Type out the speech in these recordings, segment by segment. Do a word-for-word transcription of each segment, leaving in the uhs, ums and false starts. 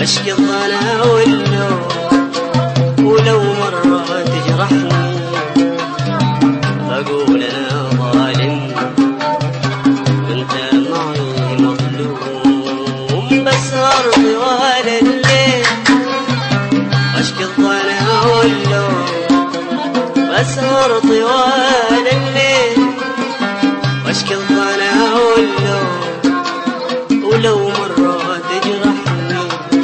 واشكي الظنا واللوم، ولو مرة تجرحني أقول أنا ظالم وأنت معي مظلوم. بسهر طوال الليل واشكي الظنا واللوم، بسهر طوال الليل واشكي الظنا واللوم، ولو مرة تجرحني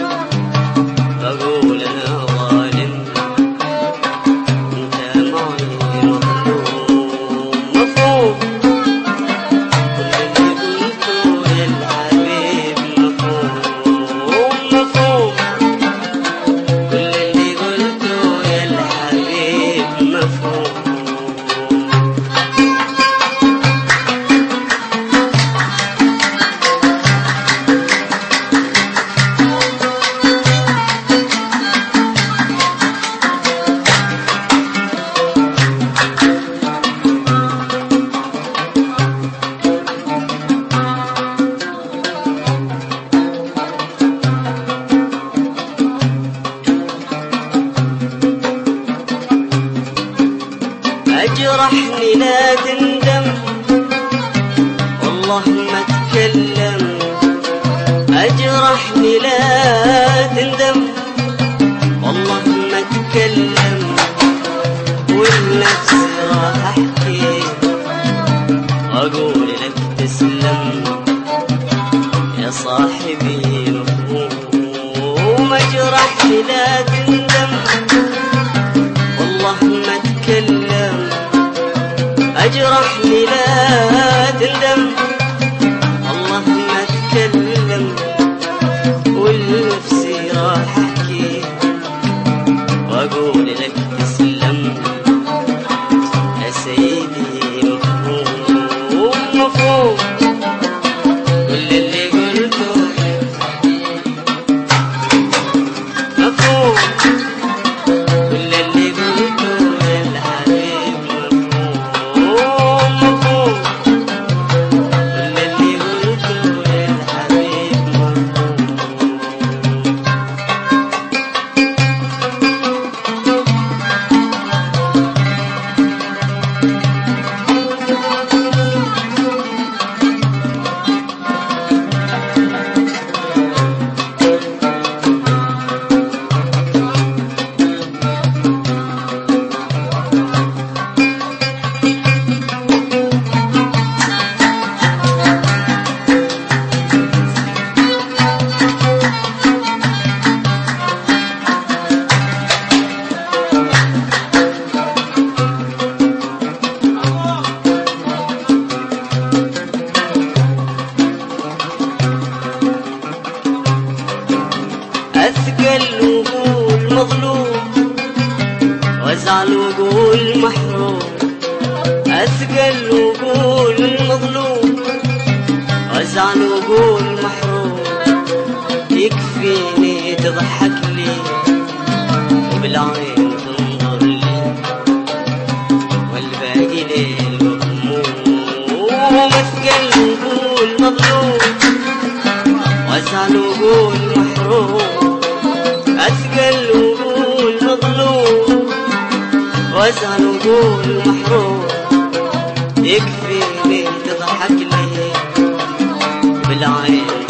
أقول أنا ظالم أنت معي مظلوم. مفهوم كل اللي قلته يا الحبيب، مفهوم مفهوم كل اللي قلته يا الحبيب مفهوم. أجرحني لا تندم والله ما تكلم، أجرحني لا تندم والله ما تكلم، والنفس راح أحكي وأقول لك تسلم يا صاحبي مفهوم. أجرحني لا تندم والله ما تكلم، أجرحني لا تندم الله ما تكلم، والنفسي راح أحكي وأقول لك تسلم يا سيدي مفهوم. مفهوم كل اللي قلته مفهوم، كل اللي قلته يا الحبيب مفهوم. مفهوم كل اللي قلته يا الحبيب مفهوم. أثقل وقول مظلوم وازعل وقول محروم، أثقل وقول مظلوم وازعل وقول محروم. يكفيني تضحك لي وبالعين تنظر لي والباقي ليل وهموم. أثقل وقول مظلوم وازعل وقول محروم، أثقل وقول مظلوم وازعل وقول محروم. يكفيني تضحك لي بالعين